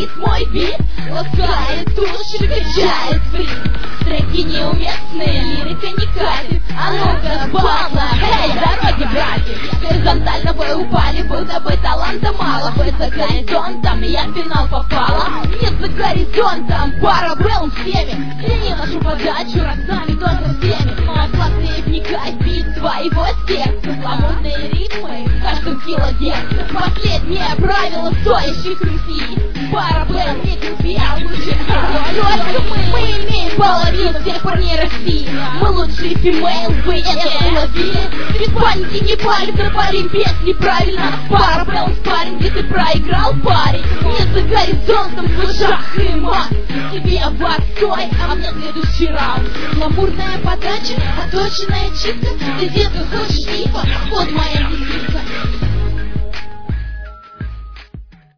Весь мой бит ласкает души, качает фриз. Треки неуместные, лирика не катит. А ну-ка, база, эй, дороги, братья. Горизонтально вы упали, будто бы таланта мало. Вы за горизонтом, я в финал попала. Нет за горизонтом, пара был всеми. Цени нашу подачу, раздами только всеми. Классные вникай в бит твоего сердца. Гламурные ритмы в каждом килогерце. Последнее правило стоящих Руси. Пара был, не купи, а лучше. Мы имеем половину всех парней России. Мы лучшие фимейл, вы это уловили. Без паники не палим, запалим песни правильно. Пара был спарринг, где ты проиграл, парень. Не за горизонтом, в ушах и мат. Тебе в отстой, а мне следующий раунд. Гламурная подача, оточенная чистка. Ты, детка, хочешь типа, вот моя визитка.